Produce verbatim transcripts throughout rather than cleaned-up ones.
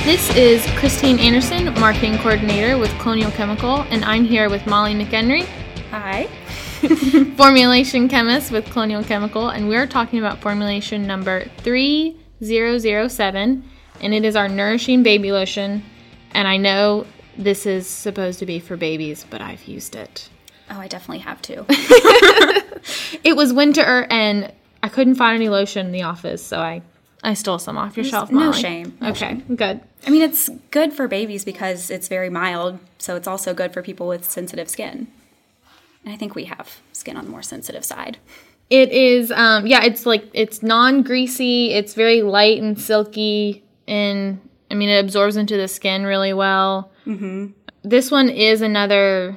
This is Christine Anderson, Marketing Coordinator with Colonial Chemical, and I'm here with Molly McHenry. Hi. Formulation Chemist with Colonial Chemical, and we're talking about formulation number three thousand seven, and it is our Nourishing Baby Lotion, and I know this is supposed to be for babies, but I've used it. Oh, I definitely have to. It was winter, and I couldn't find any lotion in the office, so I, I stole some off your There's shelf, no Molly. shame. No okay, shame. Good. I mean, it's good for babies because it's very mild, so it's also good for people with sensitive skin. And I think we have skin on the more sensitive side. It is, um, yeah, it's like, it's non-greasy, it's very light and silky, and, I mean, it absorbs into the skin really well. Mm-hmm. This one is another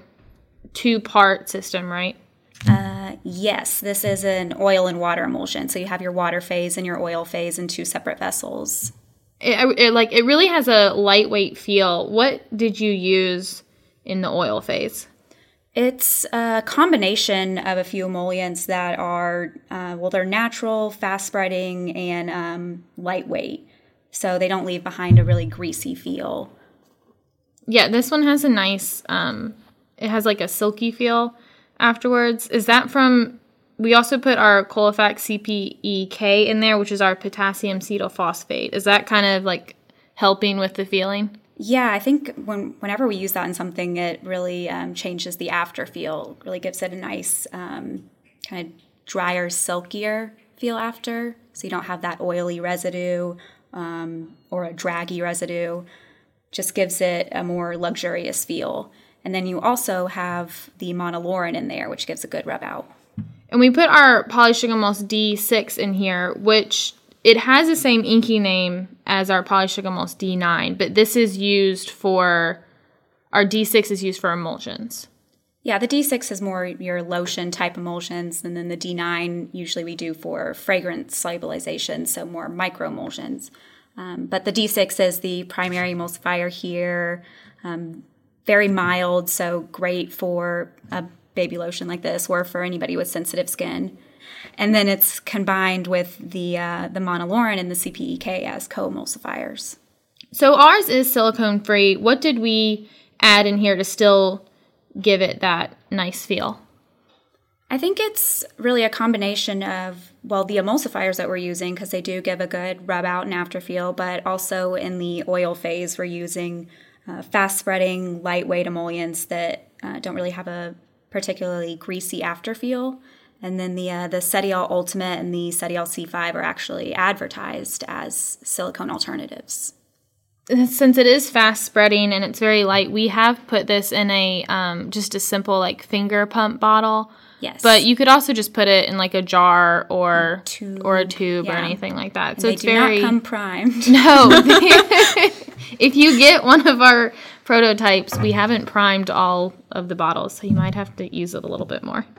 two-part system, right? Uh, yes, this is an oil and water emulsion. So you have your water phase and your oil phase in two separate vessels. It, it, like, it really has a lightweight feel. What did you use in the oil phase? It's a combination of a few emollients that are, uh, well, they're natural, fast-spreading, and um, lightweight. So they don't leave behind a really greasy feel. Yeah, this one has a nice, um, it has like a silky feel afterwards. Is that from, we also put our Colofax C P E K in there, which is our potassium cetophosphate. Is that kind of like helping with the feeling? Yeah, I think when whenever we use that in something, it really um, changes the after feel. Really gives it a nice um, kind of drier, silkier feel after. So you don't have that oily residue um, or a draggy residue. Just gives it a more luxurious feel. And then you also have the monolaurin in there, which gives a good rub out. And we put our Polysugamos D six in here, which it has the same inky name as our Polysugamos D nine, but this is used for, our D six is used for emulsions. Yeah, the D six is more your lotion type emulsions, and then the D nine usually we do for fragrance solubilization, so more micro emulsions. Um, but the D six is the primary emulsifier here. Um, very mild, so great for a baby lotion like this or for anybody with sensitive skin. And then it's combined with the uh, the monolaurin and the C P E K as co-emulsifiers. So ours is silicone-free. What did we add in here to still give it that nice feel? I think it's really a combination of, well, the emulsifiers that we're using, because they do give a good rub out and after feel, but also in the oil phase we're using uh, fast-spreading, lightweight emollients that uh, don't really have a particularly greasy after feel. And then the uh, the Cetiol Ultimate and the Cetiol C five are actually advertised as silicone alternatives. Since it is fast spreading and it's very light, we have put this in a um, just a simple like finger pump bottle. Yes. But you could also just put it in like a jar or tube. or a tube Yeah. or anything like that. And so they it's do very not come primed. No. If you get one of our prototypes, we haven't primed all of the bottles, so you might have to use it a little bit more.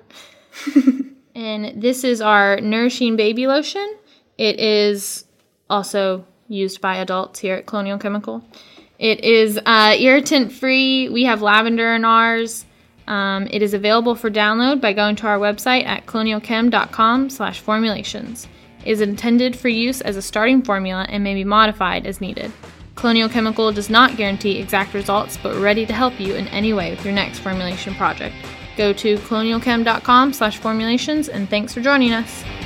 And this is our Nourishing Baby Lotion. It is also used by adults here at Colonial Chemical. It is uh, irritant-free. We have lavender in ours. Um, it is available for download by going to our website at colonialchem.com slash formulations. It is intended for use as a starting formula and may be modified as needed. Colonial Chemical does not guarantee exact results, but we're ready to help you in any way with your next formulation project. Go to colonialchem.com slash formulations, and thanks for joining us.